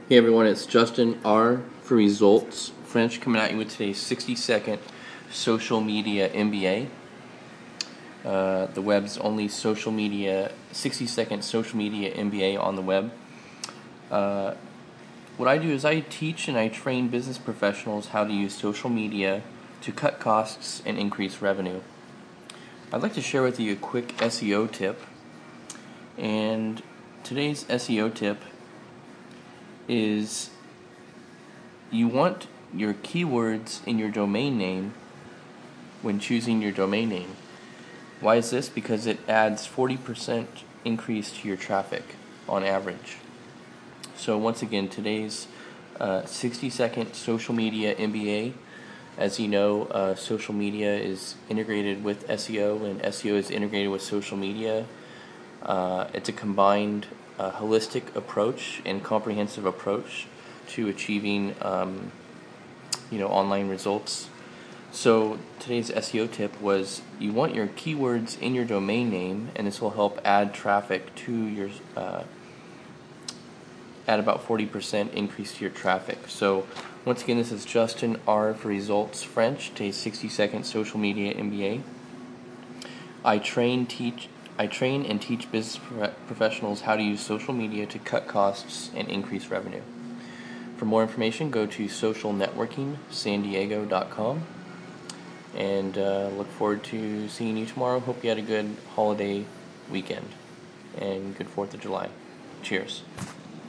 Hey everyone, it's Justin R for Results French coming at you with today's 60-second social media MBA. The web's only 60-second social media MBA on the web. What I do is I teach and I train business professionals how to use social media to cut costs and increase revenue. I'd like to share with you a quick SEO tip. And today's SEO tip is you want your keywords in your domain name when choosing your domain name. Why is this? Because it adds 40% increase to your traffic on average. So once again, today's 60-second social media MBA. As you know, social media is integrated with SEO, and SEO is integrated with social media. It's a combined holistic approach and comprehensive approach to achieving online results. So today's SEO tip was you want your keywords in your domain name, and this will help add traffic to your add about 40% increase to your traffic. So once again, this is Justin R for Results French, today's 60-second social media MBA. I train and teach business professionals how to use social media to cut costs and increase revenue. For more information, go to socialnetworkingsandiego.com, and look forward to seeing you tomorrow. Hope you had a good holiday weekend and good 4th of July. Cheers.